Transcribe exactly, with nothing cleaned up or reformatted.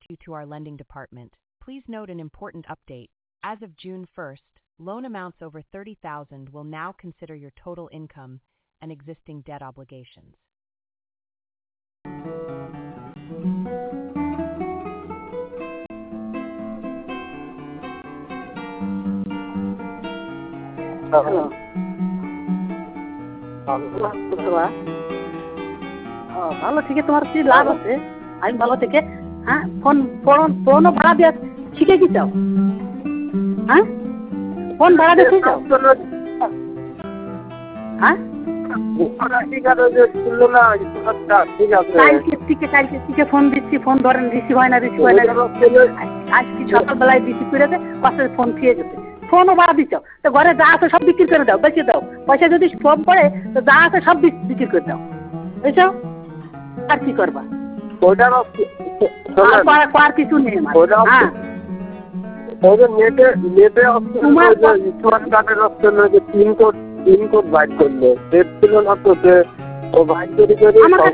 direct you to our lending department. Please note an important update. As of June first, loan amounts over thirty thousand dollars will now consider your total income and existing debt obligations. Hello. ভালো থেকে তোমার কি লাভ আছে? আমি ভালো থেকে হ্যাঁ phone phone ফোনও ভাড়া দিয়ে শিখে কি চাও? হ্যাঁ ফোন ভাড়া দিয়ে চাও? হ্যাঁ ফোন দিচ্ছি, ফোন ধরেন, রিসিভ হয় না, রিসিভ হয় না। আজকে সকালবেলায় রিসিভ করেছে, পাশে ফোন খেয়ে গেছে। ফোনও ভাড়া দিচ্ছ, তো ঘরে যা আছে সব বিক্রি করে দাও, বেঁচে দাও। পয়সা যদি ফোন পড়ে তো যা আছে সব বিক্রি করে দাও, বুঝছো? আর কি করবা? আর কিছু নেই হ্যাঁ নেটে নেটে স্মার্ট কার্ডের অপশন পিনকোড পিনকোড বাইর করলো, সেট ছিল না তো, ও বাইর করে